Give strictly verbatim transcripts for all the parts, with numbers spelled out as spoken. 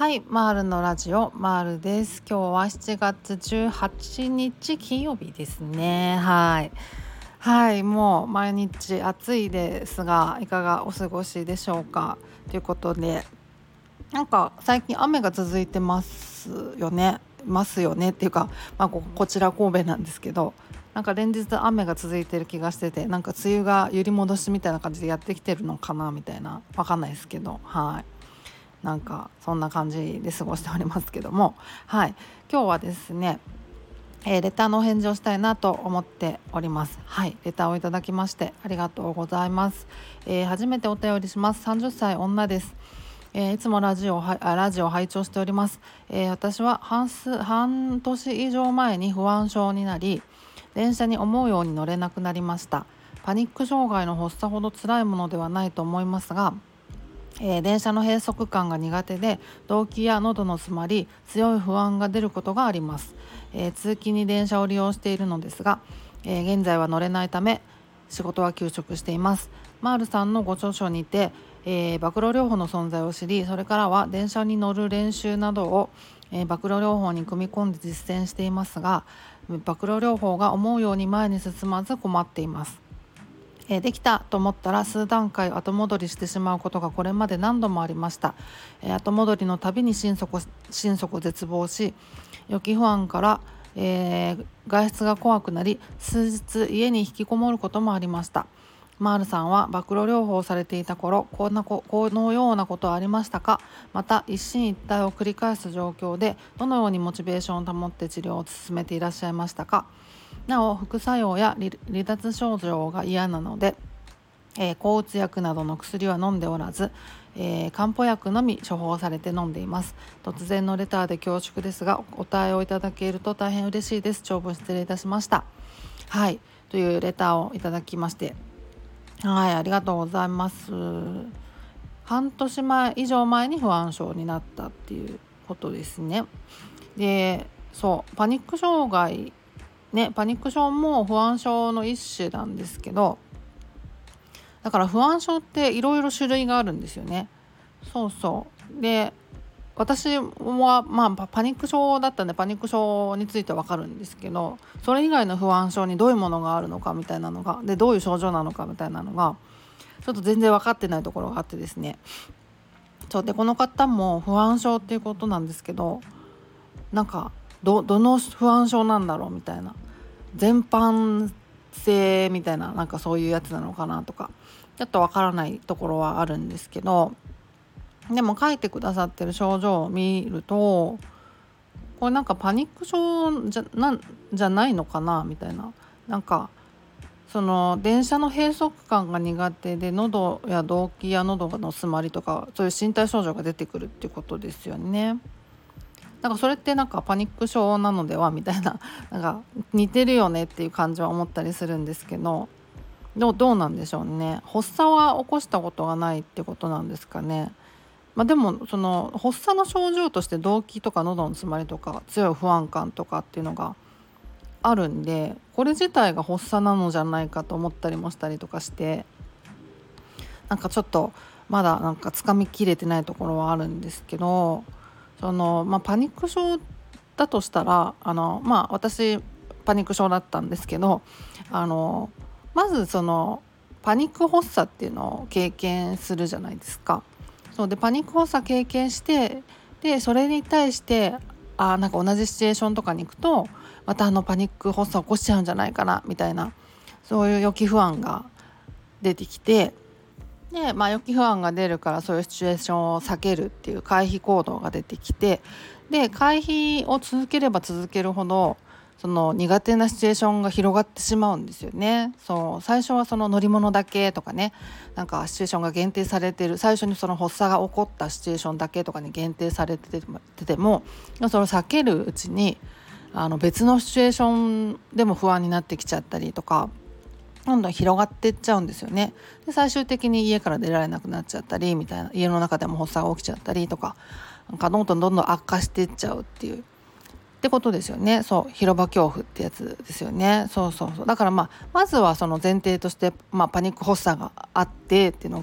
はい、マールのラジオマールです。今日はしちがつじゅうはちにち金曜日ですね。はいはいもう毎日暑いですが、いかがお過ごしでしょうかということで、なんか最近雨が続いてますよねますよねっていうか、まあ、ここちら神戸なんですけど、なんか連日雨が続いてる気がしてて、なんか梅雨が揺り戻しみたいな感じでやってきてるのかなみたいな、わかんないですけど、はいなんかそんな感じで過ごしておりますけども、はい今日はですね、えーレターのお返事をしたいなと思っております。はいレターをいただきましてありがとうございます。えー初めてお便りします。さんじゅっさい女です。えーいつもラジオはあラジオを拝聴しております。えー私は半数半年以上前に不安症になり、電車に思うように乗れなくなりました。パニック障害の発作ほど辛いものではないと思いますが、えー電車の閉塞感が苦手で、動悸や喉の詰まり、強い不安が出ることがあります。えー通勤に電車を利用しているのですが、えー現在は乗れないため仕事は休職しています。マールさんのご著書にて、えー、暴露療法の存在を知り、それからは電車に乗る練習などを、えー暴露療法に組み込んで実践していますが、暴露療法が思うように前に進まず困っています。えーできたと思ったら数段階後戻りしてしまうことがこれまで何度もありました。えー後戻りのたびに心底心底絶望し、予期不安から、えー外出が怖くなり、数日家に引きこもることもありました。マールさんは暴露療法をされていた頃、こんなここのようなことはありましたか？また一進一退を繰り返す状況でどのようにモチベーションを保って治療を進めていらっしゃいましたか？なお副作用や離離脱症状が嫌なので、えー抗うつ薬などの薬は飲んでおらず、えー漢方薬のみ処方されて飲んでいます。突然のレターで恐縮ですが、お答えをいただけると大変嬉しいです。長文失礼いたしました。はいというレターをいただきまして、はいありがとうございます。半年前以上前に不安症になったっていうことですね。でそうパニック障害ね、パニック症も不安症の一種なんですけど、だから不安症っていろいろ種類があるんですよね。そうそうで私はまあパパニック症だったんで、パニック症についてわかるんですけど、それ以外の不安症にどういうものがあるのかみたいなのが、でどういう症状なのかみたいなのがちょっと全然分かってないところがあってですね。そうでこの方も不安症っていうことなんですけど、なんかどどの不安症なんだろうみたいな、全般性みたいな、なんかそういうやつなのかなとかちょっとわからないところはあるんですけど、でも書いてくださってる症状を見ると、これなんかパニック症じゃなんじゃないのかなみたいな、なんかその電車の閉塞感が苦手で、喉や動悸や喉の詰まりとかそういう身体症状が出てくるっていうことですよね。なんかそれってなんかパニック症なのではみたいな、なんか似てるよねっていう感じは思ったりするんですけど、どう、どうなんでしょうね。発作は起こしたことがないってことなんですかね。まあ、でもその発作の症状として動悸とか喉の詰まりとか強い不安感とかっていうのがあるんで、これ自体が発作なのじゃないかと思ったりもしたりとかして、なんかちょっとまだなんかつかみきれてないところはあるんですけど、その、まあ、パニック症だとしたら、あの、まあ、私パニック症だったんですけど、あのまずそのパニック発作っていうのを経験するじゃないですか。そうでパニック発作経験して、でそれに対してあなんか同じシチュエーションとかに行くとまたあのパニック発作起こしちゃうんじゃないかなみたいな、そういう予期不安が出てきて、で、まあ、予期不安が出るからそういうシチュエーションを避けるっていう回避行動が出てきて、で回避を続ければ続けるほどその苦手なシチュエーションが広がってしまうんですよね。そう最初はその乗り物だけとかね、なんかシチュエーションが限定されてる、最初にその発作が起こったシチュエーションだけとかに限定されてても、それを避けるうちにあの別のシチュエーションでも不安になってきちゃったりとか、どんどん広がっていっちゃうんですよね。で最終的に家から出られなくなっちゃったりみたいな、家の中でも発作が起きちゃったりとか、なんかどんどんどんどん悪化していっちゃうっていうってことですよね。そう広場恐怖ってやつですよね。そうそうそうだからまあまずはその前提として、まあ、パニック発作があってっていうのが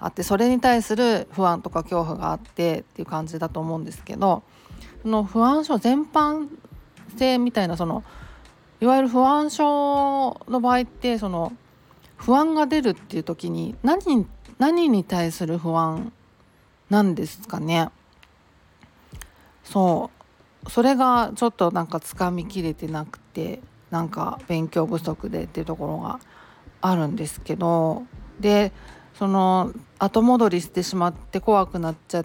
あって、それに対する不安とか恐怖があってっていう感じだと思うんですけど、その不安症全般性みたいな、そのいわゆる不安症の場合って、その不安が出るっていう時に何何に対する不安なんですかね。そうそれがちょっとなんかつかみきれてなくて、なんか勉強不足でっていうところがあるんですけど、でその後戻りしてしまって怖くなっちゃって、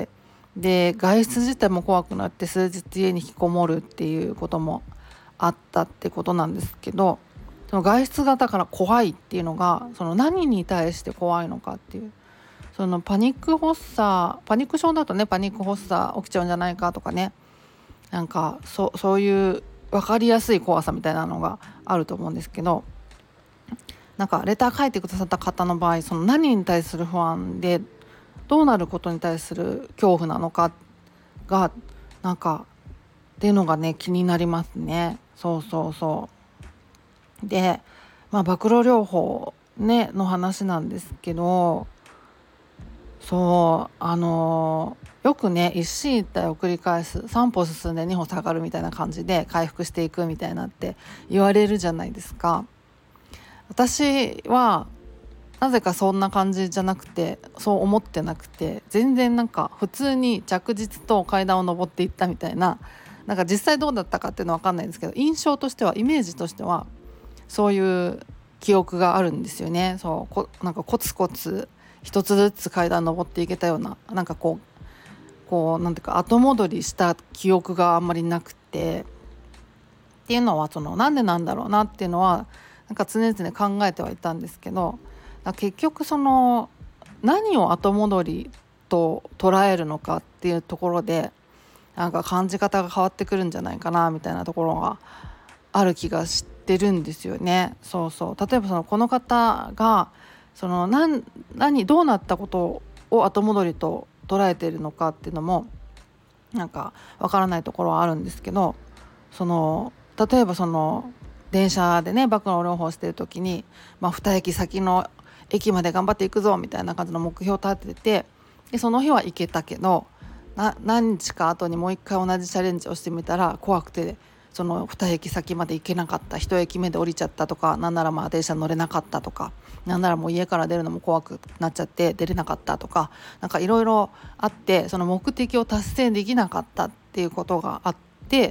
で外出自体も怖くなって数日家に引きこもるっていうこともあったってことなんですけど、その外出がだから怖いっていうのが、その何に対して怖いのかっていう、そのパニック発作パニック症だとね、パニック発作起きちゃうんじゃないかとかね、なんか そ, そういう分かりやすい怖さみたいなのがあると思うんですけど、なんかレター書いてくださった方の場合、その何に対する不安でどうなることに対する恐怖なのかがなんかっていうのがね気になりますね。そうそうそう。で、まあ暴露療法ねの話なんですけど、そうあのーよくね一進一退を繰り返す、さん歩進んでに歩下がるみたいな感じで回復していくみたいなって言われるじゃないですか。私はなぜかそんな感じじゃなくて、そう思ってなくて、全然なんか普通に着実と階段を上っていったみたいな、なんか実際どうだったかっていうのは分かんないんですけど、印象としてはイメージとしてはそういう記憶があるんですよね。そうこなんかコツコツ一つずつ階段上っていけたような、なんかこうこうなんていうか後戻りした記憶があんまりなくて、っていうのはそのなんでなんだろうなっていうのはなんか常々考えてはいたんですけど、結局その何を後戻りと捉えるのかっていうところでなんか感じ方が変わってくるんじゃないかなみたいなところがある気がしてるんですよね。そうそう例えばそのこの方がその何何どうなったことを後戻りと捉えているのかっていうのもなんかわからないところはあるんですけど、その例えばその電車でね暴露療法してる時に、まあ、に駅先の駅まで頑張っていくぞみたいな感じの目標を立てて、でその日は行けたけどな何日か後にもう一回同じチャレンジをしてみたら怖くてそのに駅先まで行けなかった、いち駅目で降りちゃったとか、なんならまあ電車乗れなかったとか、なんならもう家から出るのも怖くなっちゃって出れなかったとか、なんかいろいろあってその目的を達成できなかったっていうことがあって、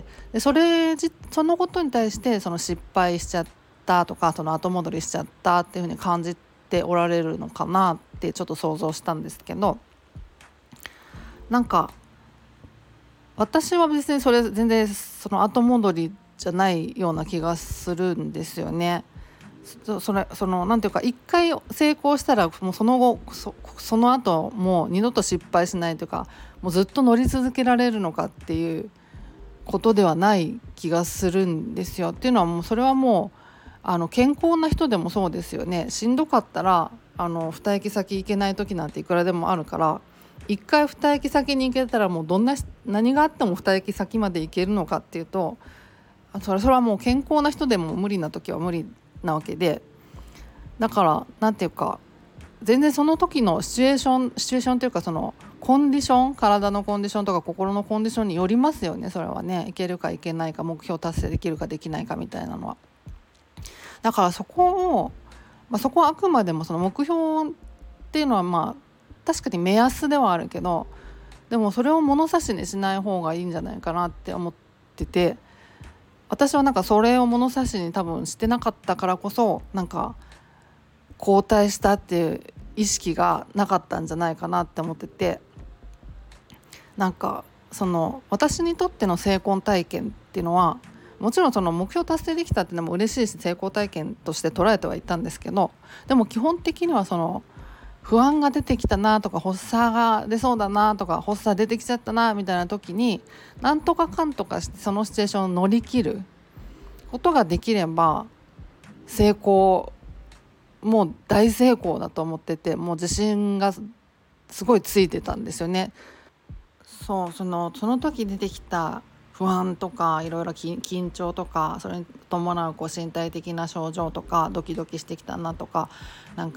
でそれじそのことに対してその失敗しちゃったとかその後戻りしちゃったっていうふうに感じておられるのかなってちょっと想像したんですけど、なんか私は別にそれ全然その後戻りじゃないような気がするんですよね。そそれそのなんていうか一回成功したらもうその後 そ, その後もう二度と失敗しないというか、もうずっと乗り続けられるのかっていうことではない気がするんですよ。っていうのはもうそれはもうあの健康な人でもそうですよね。しんどかったらあのに駅先行けない時なんていくらでもあるから、一回に駅先に行けたらもうどんな何があってもに駅先まで行けるのかっていうと、それそれはもう健康な人でも無理な時は無理なわけで、だからなんていうか全然その時のシチュエーションシチュエーションというかそのコンディション、体のコンディションとか心のコンディションによりますよね。それはね、いけるかいけないか、目標達成できるかできないかみたいなのは。だからそこを、まあ、そこはあくまでもその目標っていうのはまあ確かに目安ではあるけど、でもそれを物差しにしない方がいいんじゃないかなって思ってて、私はなんかそれを物差しに多分してなかったからこそなんか後退したっていう意識がなかったんじゃないかなって思ってて、なんかその私にとっての成功体験っていうのはもちろんその目標達成できたっていうのも嬉しいし成功体験として捉えてはいたんですけど、でも基本的にはその不安が出てきたなとか発作が出そうだなとか発作出てきちゃったなみたいな時になんとかかんとかしてそのシチュエーションを乗り切ることができれば成功、もう大成功だと思ってて、もう自信がすごいついてたんですよね。そうそのその時出てきた不安とかいろいろ緊張とかそれに伴うこう身体的な症状とかドキドキしてきたなとかなんか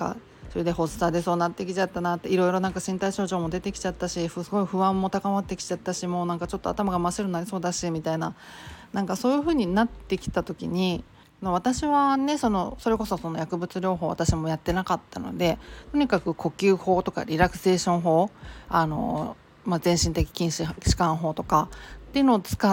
それで発作でそうなってきちゃったなって、いろいろなんか身体症状も出てきちゃったし、すごい不安も高まってきちゃったし、もうなんかちょっと頭が真っ白になりそうだしみたいな、なんかそういう風になってきた時に、私はねそのそれこそその薬物療法私もやってなかったので、とにかく呼吸法とかリラクゼーション法、あの、まあ、全身的筋弛緩法とかっていうのを使って、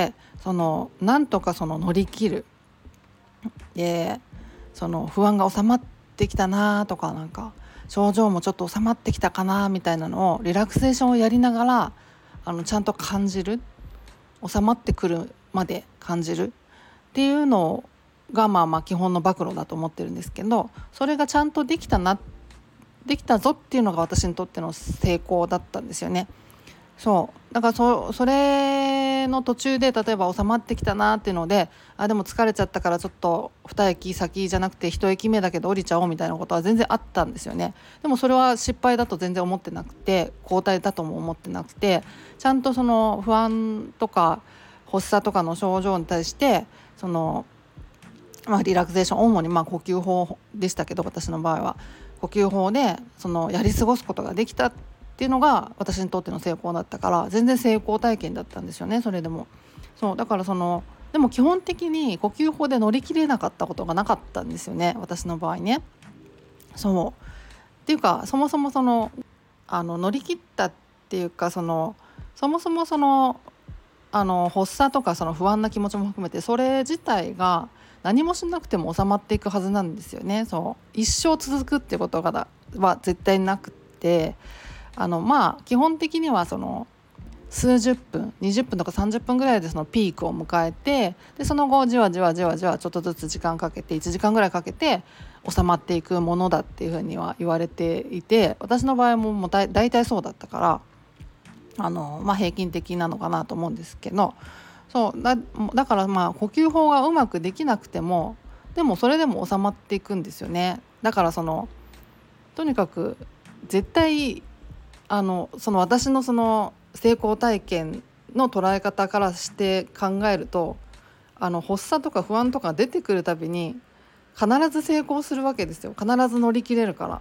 そのなんとかその乗り切る、でその不安が収まってきたなとか、なんか症状もちょっと収まってきたかなみたいなのをリラクゼーションをやりながら、あのちゃんと感じる、収まってくるまで感じるっていうのがまあまあ基本の暴露だと思ってるんですけど、それがちゃんとできたなできたぞっていうのが私にとっての成功だったんですよね。そうだから そ, それの途中で例えば収まってきたなっていうので、あでも疲れちゃったからちょっとに駅先じゃなくていち駅目だけど降りちゃおうみたいなことは全然あったんですよね。でもそれは失敗だと全然思ってなくて、後退だとも思ってなくて、ちゃんとその不安とか発作とかの症状に対してその、まあ、リラクゼーション、主にまあ呼吸法でしたけど、私の場合は呼吸法でそのやり過ごすことができたっていうのが私にとっての成功だったから、全然成功体験だったんですよね。それでもそうだからそのでも基本的に呼吸法で乗り切れなかったことがなかったんですよね、私の場合ね。そうっていうか、そもそもそのあの乗り切ったっていうか、そのそもそもそのあの発作とかその不安な気持ちも含めて、それ自体が何もしなくても収まっていくはずなんですよね。そう一生続くってことがだは絶対なくて、あのまあ基本的にはその数十分にじゅっぷんとかさんじゅっぷんぐらいでそのピークを迎えて、でその後じわじわじわじわちょっとずつ時間かけていちじかんぐらいかけて収まっていくものだっていうふうには言われていて、私の場合ももうだ大体そうだったから、あの、まあ、平均的なのかなと思うんですけど、そうだ、だからまあ呼吸法がうまくできなくてもでもそれでも収まっていくんですよね。だからそのとにかく絶対あのその私のその成功体験の捉え方からして考えると、あの発作とか不安とか出てくるたびに必ず成功するわけですよ。必ず乗り切れるから。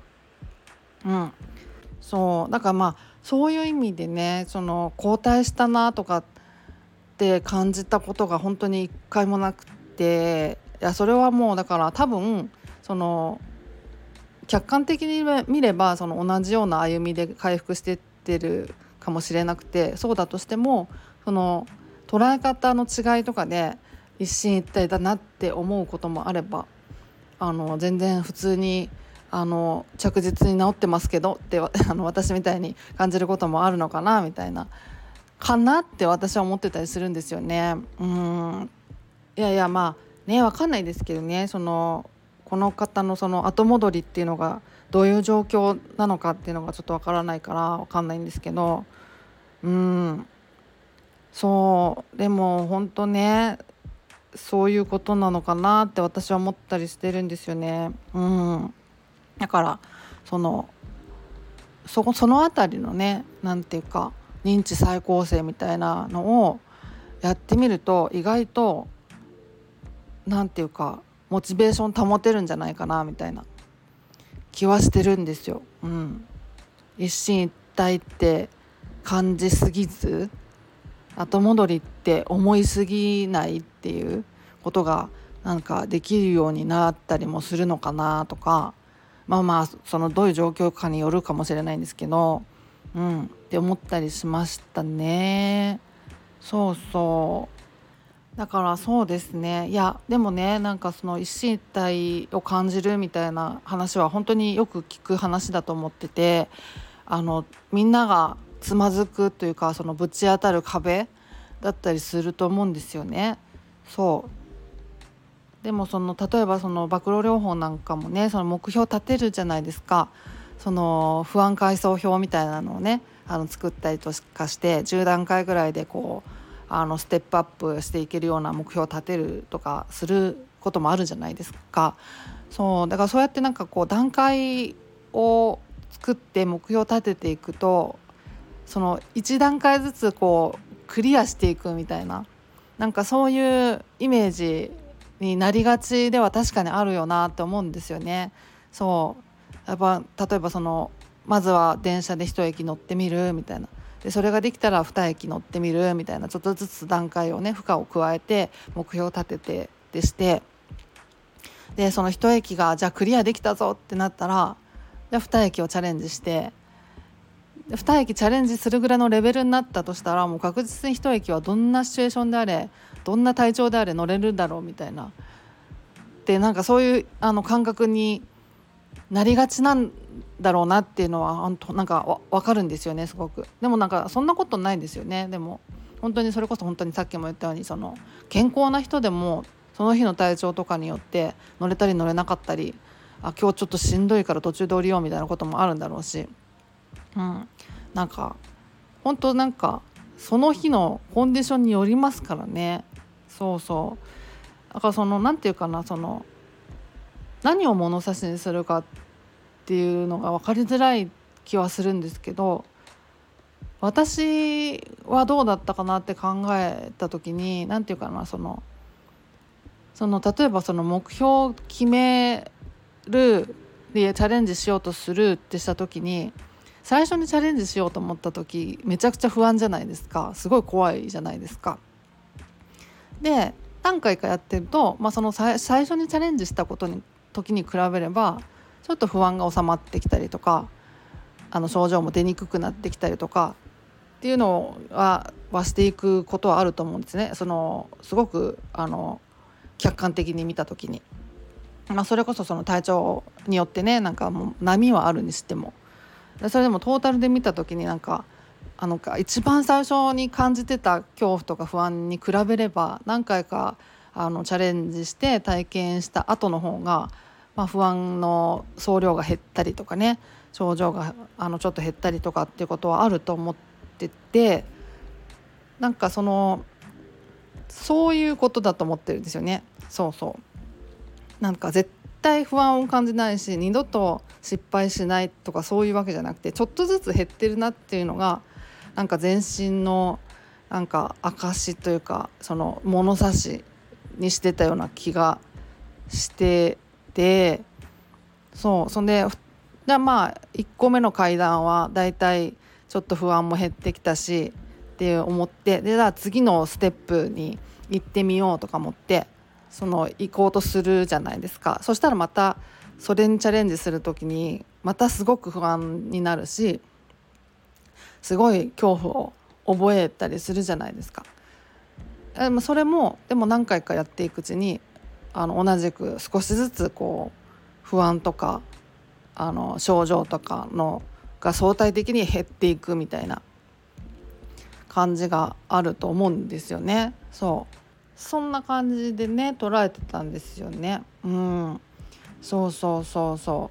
うんそうだからまあそういう意味でね、その後退したなとかって感じたことが本当に一回もなくて、いやそれはもうだから多分その客観的に見ればその同じような歩みで回復していってるかもしれなくて、そうだとしてもその捉え方の違いとかで一進一退だなって思うこともあれば、あの全然普通にあの着実に治ってますけどってあの私みたいに感じることもあるのかなみたいなかなって私は思ってたりするんですよね。うーんいやいやまあね、分かんないですけどね、そのこの方のその後戻りっていうのがどういう状況なのかっていうのがちょっと分からないから分かんないんですけど、うーんそうでも本当ね、そういうことなのかなって私は思ったりしてるんですよね。うんだからそのそこそのあたりのね、なんていうか認知再構成みたいなのをやってみると意外となんていうかモチベーション保てるんじゃないかなみたいな気はしてるんですよ。うん、一進一退って感じすぎず、後戻りって思いすぎないっていうことがなんかできるようになったりもするのかなとか、まあまあそのどういう状況かによるかもしれないんですけど、うんって思ったりしましたね。そうそうだからそうですね。いやでもね、なんかその一進一退を感じるみたいな話は本当によく聞く話だと思ってて、あのみんながつまずくというか、そのぶち当たる壁だったりすると思うんですよね。そうでもその例えばその暴露療法なんかもね、その目標立てるじゃないですか。その不安階層表みたいなのをねあの作ったりとかしてじゅう段階ぐらいでこうあのステップアップしていけるような目標を立てるとかすることもあるじゃないですか。そうだからそうやってなんかこう段階を作って目標を立てていくと、そのいち段階ずつこうクリアしていくみたいな、なんかそういうイメージになりがちでは確かにあるよなって思うんですよね。そうやっぱ例えばそのまずは電車で一駅乗ってみるみたいな、でそれができたら二駅乗ってみるみたいな、ちょっとずつ段階をね負荷を加えて目標を立ててでして、でその一駅がじゃあクリアできたぞってなったら、じゃあ二駅をチャレンジして、に駅チャレンジするぐらいのレベルになったとしたら、もう確実に一駅はどんなシチュエーションであれどんな体調であれ乗れるだろうみたいな、でなんかそういうあの感覚になりがちなんだろうなっていうのは本当なんかわ分かるんですよね、すごく。でもなんかそんなことないんですよね。でも本当にそれこそ本当にさっきも言ったように、その健康な人でもその日の体調とかによって乗れたり乗れなかったり、あ今日ちょっとしんどいから途中で降りようみたいなこともあるんだろうし、うん、なんか本当なんかその日のコンディションによりますからね。そうそう、だからそのなんていうかな、その何を物差しにするかっていうのが分かりづらい気はするんですけど、私はどうだったかなって考えた時に、なんていうかな、そのその例えばその目標を決めるでチャレンジしようとするってした時に、最初にチャレンジしようと思った時めちゃくちゃ不安じゃないですか。すごい怖いじゃないですか。で何回かやってると、まあ、その最初にチャレンジしたことに時に比べればちょっと不安が収まってきたりとか、あの症状も出にくくなってきたりとかっていうのははしていくことはあると思うんですね。そのすごくあの客観的に見た時に、まあ、それこそその体調によってね、なんかもう波はあるにしても、それでもトータルで見た時になんかあの一番最初に感じてた恐怖とか不安に比べれば、何回かあのチャレンジして体験した後の方が、まあ、不安の総量が減ったりとかね、症状があのちょっと減ったりとかっていうことはあると思ってて、なんかそのそういうことだと思ってるんですよね。そうそう、なんか絶対不安を感じないし二度と失敗しないとかそういうわけじゃなくて、ちょっとずつ減ってるなっていうのがなんか全身のなんか証というか、その物差しにしてたような気がしてて、そうそんでじゃあまあいっこめの階段はだいたいちょっと不安も減ってきたしって思って、でじゃあ次のステップに行ってみようとか思ってその行こうとするじゃないですか。そしたらまたそれにチャレンジする時にまたすごく不安になるし、すごい恐怖を覚えたりするじゃないですか。でもそれもでも何回かやっていくうちにあの同じく少しずつこう不安とかあの症状とかのが相対的に減っていくみたいな感じがあると思うんですよね。そうそんな感じでね捉えてたんですよね。うんそうそうそうそう、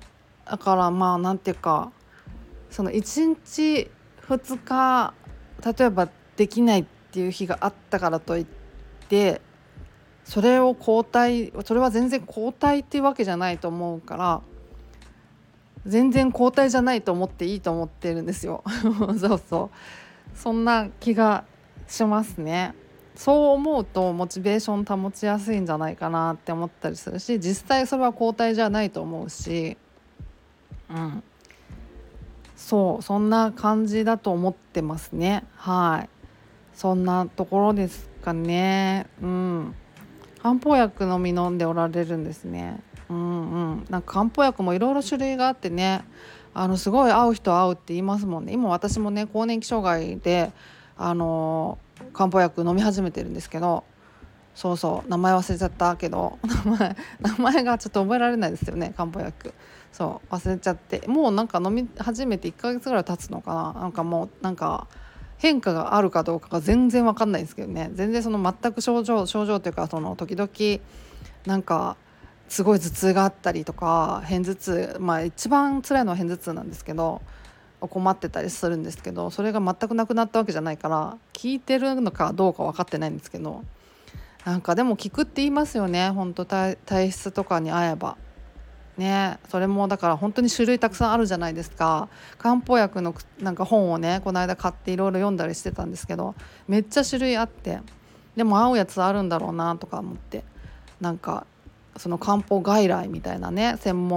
だからまあなんていうか、そのいちにちふつか例えばできないっていう日があったからといってそれを後退それは全然後退っていうわけじゃないと思うから、全然後退じゃないと思っていいと思ってるんですよそうそうそんな気がしますね。そう思うとモチベーション保ちやすいんじゃないかなって思ったりするし、実際それは後退じゃないと思うし、うんそうそんな感じだと思ってますね。はいそんなところですかね。うん漢方薬のみ飲んでおられるんですね。うんうんなんか漢方薬もいろいろ種類があってね、あのすごい合う人は合うって言いますもんね。今私もね更年期障害であの漢方薬飲み始めてるんですけど、そうそう名前忘れちゃったけど名前名前がちょっと覚えられないですよね、漢方薬。そう忘れちゃって、もうなんか飲み始めていっかげつぐらい経つのかな。なんかもうなんか変化があるかどうかが全然わかんないですけどね。全然その全く症状症状というか、その時々なんかすごい頭痛があったりとか、片頭痛、まあ一番辛いのは片頭痛なんですけど、困ってたりするんですけど、それが全くなくなったわけじゃないから効いてるのかどうか分かってないんですけど、なんかでも効くって言いますよね。本当体体質とかに合えばね。それもだから本当に種類たくさんあるじゃないですか。漢方薬のなんか本をねこの間買っていろいろ読んだりしてたんですけど、めっちゃ種類あって、でも合うやつあるんだろうなとか思って、なんかその漢方外来みたいなね専門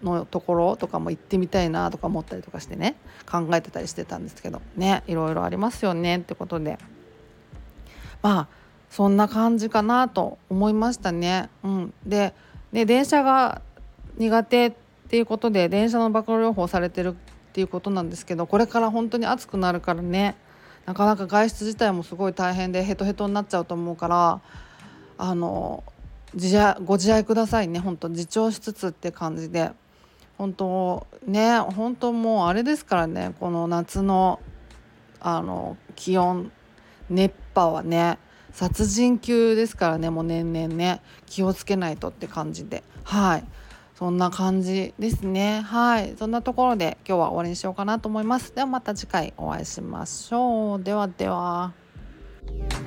のところとかも行ってみたいなとか思ったりとかしてね、考えてたりしてたんですけどね、いろいろありますよねってことで、まあそんな感じかなと思いましたね。うん、で、ね、電車が苦手っていうことで電車の爆療法されてるっていうことなんですけど、これから本当に暑くなるからね、なかなか外出自体もすごい大変でヘトヘトになっちゃうと思うから、あの自愛ご自愛くださいね。本当自重しつつって感じで、本当ね、本当もうあれですからね、この夏のあの気温、熱波はね殺人級ですからね、もう年々ね気をつけないとって感じで、はい、そんな感じですね。はい、そんなところで今日は終わりにしようかなと思います。ではまた次回お会いしましょう。ではでは。